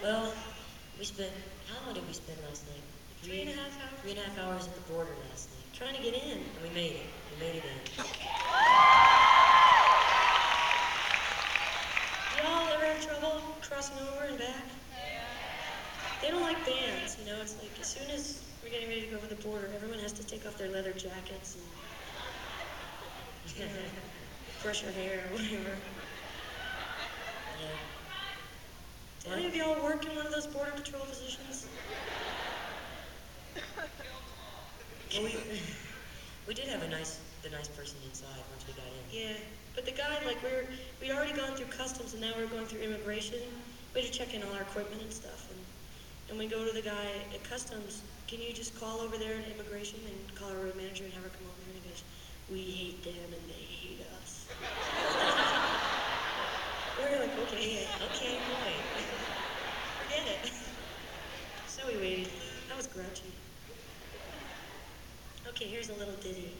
Well, we spent, how long did we spend last night? 3.5 hours. 3.5 hours at the border last night. Trying to get in. And we made it. We made it in. Y'all ever have trouble crossing over and back? They don't like bands, you know. It's like as soon as we're getting ready to go over the border, everyone has to take off their leather jackets and brush their hair or whatever. Yeah. Do any of y'all work in one of those border patrol positions? Well, we did have the nice person inside once we got in. Yeah, but the guy, like, we'd already gone through customs and now we're going through immigration. We had to check in all our equipment and stuff. And we go to the guy at customs, can you just call over there at immigration and call our road manager and have her come over here? And he goes, we hate them and they hate us. We were like, okay, boy. Forget it. So we waited. That was grouchy. Okay, here's a little ditty.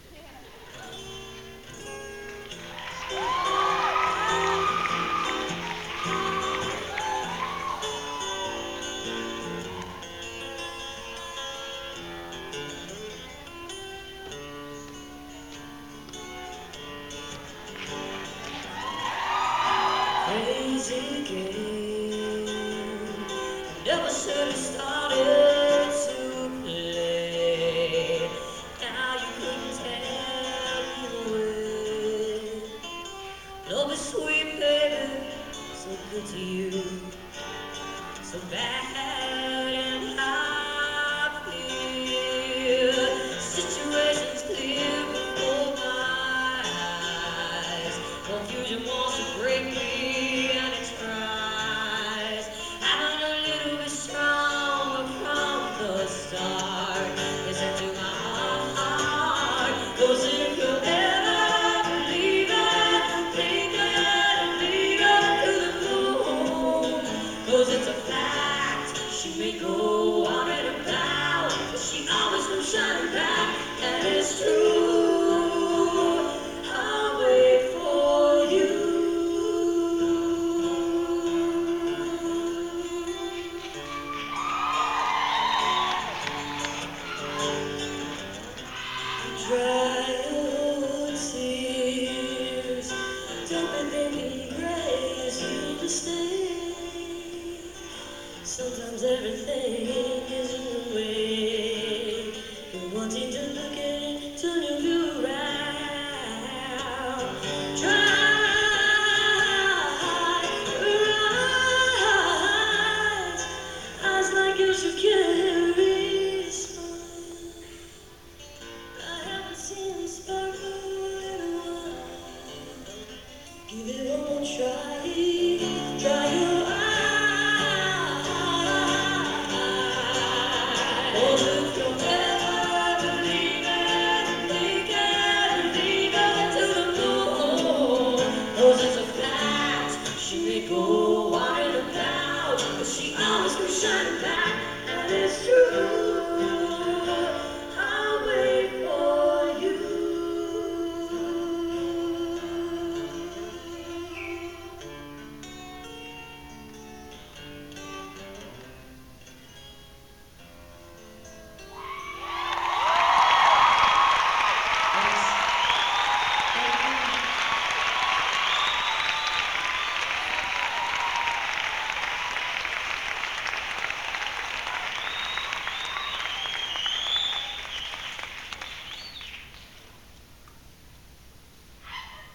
Crazy game, never should have started to play. Now you couldn't tell me away. Love is sweet, baby, so good to you, so bad and I feel situations clear before my eyes. Confusion wants to break me and it tries. I'm a little bit stronger from the start. Listen to my heart, 'cause if you ever believe it, think it, lead up to the moon. 'Cause it's a fact, she may go on and about, but she always comes shining back, and it's true. I'll wait for you. Dry your tears, don't make me crazy to stay. Sometimes everything is in the way. You're wanting to look at it, turn your view around. Dry your eyes like you should carry a smile. I haven't seen the sparkle in a while. Give it one more try. Dry your